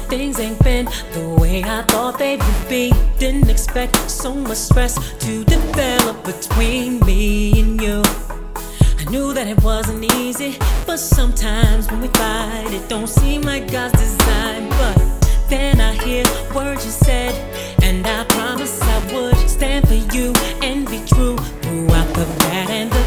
things ain't been the way I thought they would be. Didn't expect so much stress to develop between me and you. I knew that it wasn't easy, but sometimes when we fight, it don't seem like God's design. But then I hear words you said, and I promised I would stand for you and be true throughout the bad and the